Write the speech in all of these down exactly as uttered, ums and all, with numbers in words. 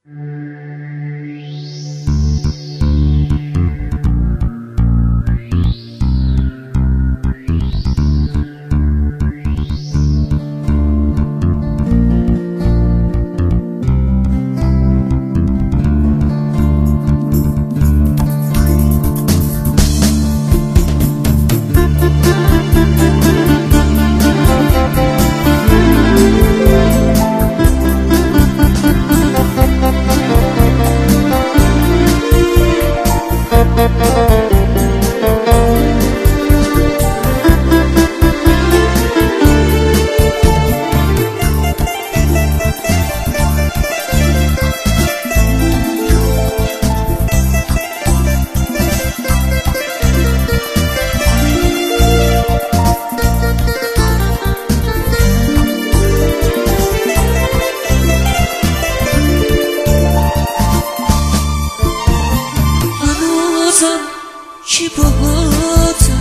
کی باهاتم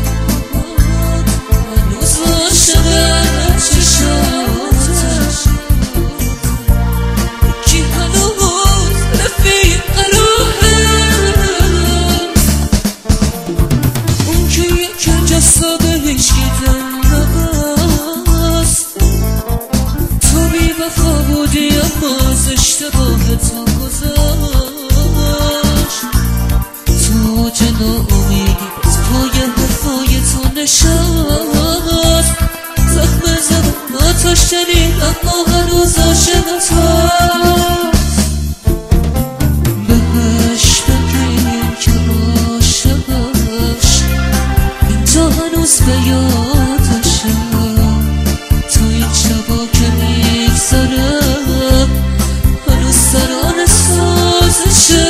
هنوز عاشق چشاتم کی هنوز رفیق روحم اون که یک جسابش گیدنست تو بی وفا بودی اما از اشتباه تو گذاشت تو جنا امیدی از پای حرفای تو نشست زخم زدم آتش دلید اما هنوز عاشق توست بهش بگیم که عاشقش اینجا هنوز به یادشه تو این شبا که میگذره هنوز سران سازشه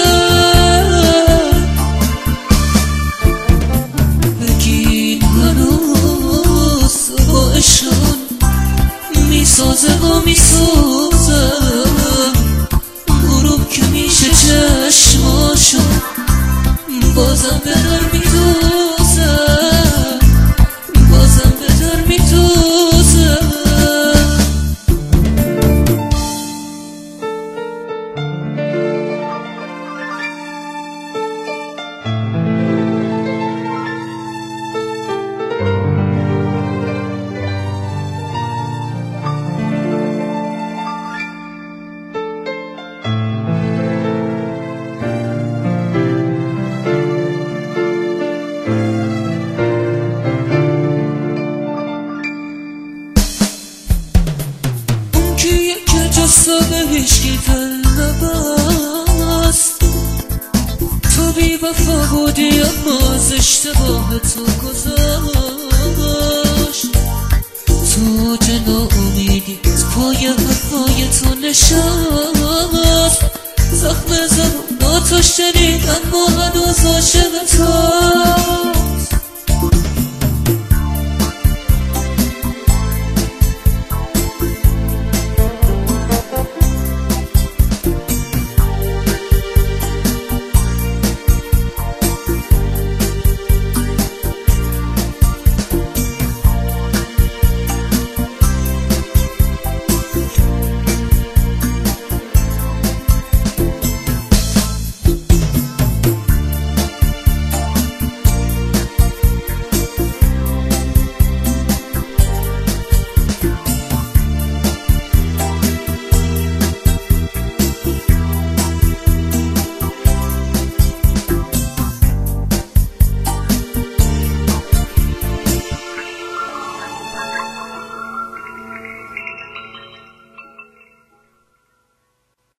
میسازه و میسوزه غروب که میشه چشماشو بازم به در میدوزه بازم به در میدوزه بهش گیدن نبست تو بی وفا بودی اما از اشتباه تو گذاشت تو جنا امیدی از پای حرفای تو نشست زخم زدم آتش دلید اما هنوز عاشق تو